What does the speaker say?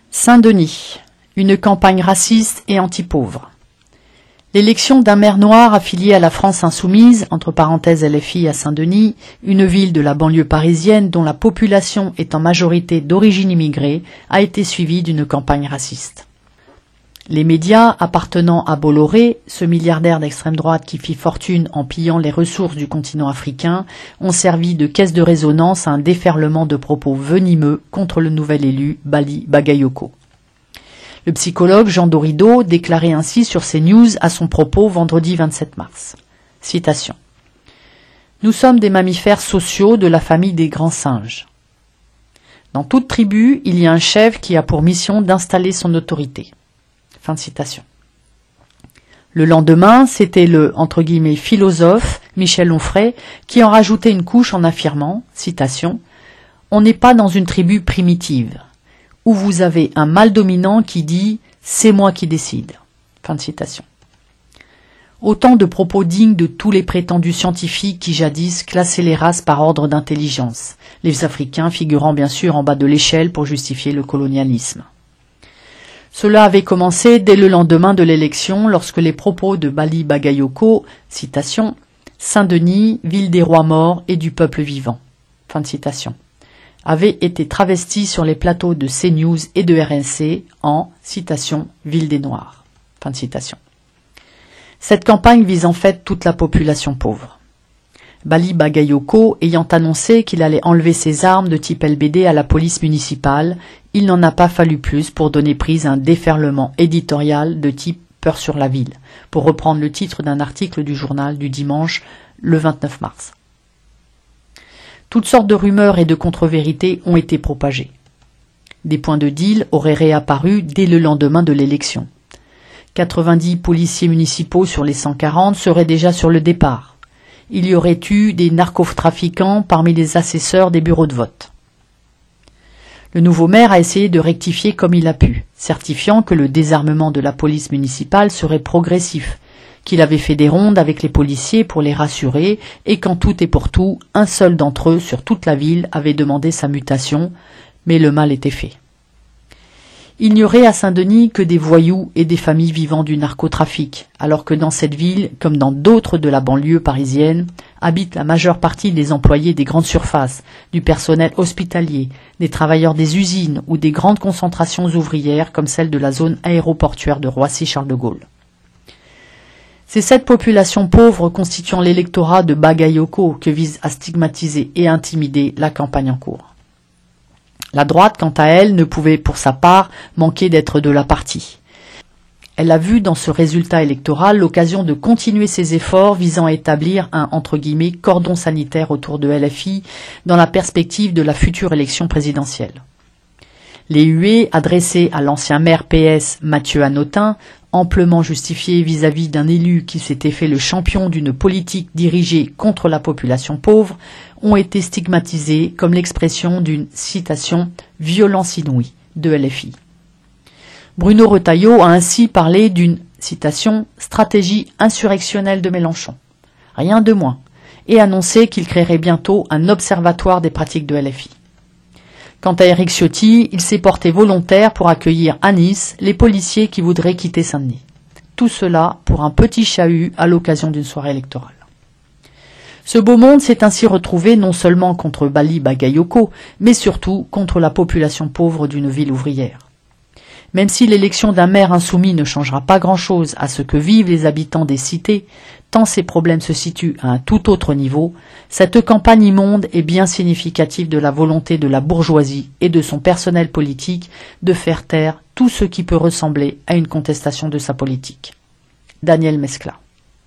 Saint-Denis, une campagne raciste et anti-pauvre. L'élection d'un maire noir affilié à la France insoumise, entre parenthèses LFI à Saint-Denis, une ville de la banlieue parisienne dont la population est en majorité d'origine immigrée, a été suivie d'une campagne raciste. Les médias appartenant à Bolloré, ce milliardaire d'extrême droite qui fit fortune en pillant les ressources du continent africain, ont servi de caisse de résonance à un déferlement de propos venimeux contre le nouvel élu Bali Bagayoko. Le psychologue Jean Dorido déclarait ainsi sur CNews à son propos vendredi 27 mars. Citation. « Nous sommes des mammifères sociaux de la famille des grands singes. Dans toute tribu, il y a un chef qui a pour mission d'installer son autorité. » Fin de citation. Le lendemain, c'était le « philosophe » Michel Onfray qui en rajoutait une couche en affirmant, citation, « On n'est pas dans une tribu primitive, où vous avez un mâle dominant qui dit « c'est moi qui décide ». Fin de citation. Autant de propos dignes de tous les prétendus scientifiques qui jadis classaient les races par ordre d'intelligence, les Africains figurant bien sûr en bas de l'échelle pour justifier le colonialisme. Cela avait commencé dès le lendemain de l'élection lorsque les propos de Bali Bagayoko, citation, « Saint-Denis, ville des rois morts et du peuple vivant », fin de citation, avaient été travestis sur les plateaux de CNews et de RMC en, citation, « ville des Noirs », fin de citation. Cette campagne vise en fait toute la population pauvre. Bali Bagayoko ayant annoncé qu'il allait enlever ses armes de type LBD à la police municipale, il n'en a pas fallu plus pour donner prise à un déferlement éditorial de type peur sur la ville, pour reprendre le titre d'un article du journal du dimanche, le 29 mars. Toutes sortes de rumeurs et de contre-vérités ont été propagées. Des points de deal auraient réapparu dès le lendemain de l'élection. 90 policiers municipaux sur les 140 seraient déjà sur le départ. Il y aurait eu des narcotrafiquants parmi les assesseurs des bureaux de vote. Le nouveau maire a essayé de rectifier comme il a pu, certifiant que le désarmement de la police municipale serait progressif, qu'il avait fait des rondes avec les policiers pour les rassurer et qu'en tout et pour tout, un seul d'entre eux sur toute la ville avait demandé sa mutation, mais le mal était fait. Il n'y aurait à Saint-Denis que des voyous et des familles vivant du narcotrafic, alors que dans cette ville, comme dans d'autres de la banlieue parisienne, habite la majeure partie des employés des grandes surfaces, du personnel hospitalier, des travailleurs des usines ou des grandes concentrations ouvrières comme celle de la zone aéroportuaire de Roissy-Charles de Gaulle. C'est cette population pauvre constituant l'électorat de Bagayoko que vise à stigmatiser et intimider la campagne en cours. La droite, quant à elle, ne pouvait pour sa part manquer d'être de la partie. Elle a vu dans ce résultat électoral l'occasion de continuer ses efforts visant à établir un « cordon sanitaire » autour de LFI dans la perspective de la future élection présidentielle. Les huées adressées à l'ancien maire PS Mathieu Hanotin, amplement justifiées vis-à-vis d'un élu qui s'était fait le champion d'une politique dirigée contre la population pauvre, ont été stigmatisées comme l'expression d'une, citation, « violence inouïe » de LFI. Bruno Retailleau a ainsi parlé d'une, citation, « stratégie insurrectionnelle de Mélenchon », rien de moins, et annoncé qu'il créerait bientôt un observatoire des pratiques de LFI. Quant à Éric Ciotti, il s'est porté volontaire pour accueillir à Nice les policiers qui voudraient quitter Saint-Denis. Tout cela pour un petit chahut à l'occasion d'une soirée électorale. Ce beau monde s'est ainsi retrouvé non seulement contre Bali Bagayoko, mais surtout contre la population pauvre d'une ville ouvrière. Même si l'élection d'un maire insoumis ne changera pas grand-chose à ce que vivent les habitants des cités, tant ces problèmes se situent à un tout autre niveau, cette campagne immonde est bien significative de la volonté de la bourgeoisie et de son personnel politique de faire taire tout ce qui peut ressembler à une contestation de sa politique. Daniel Mescla.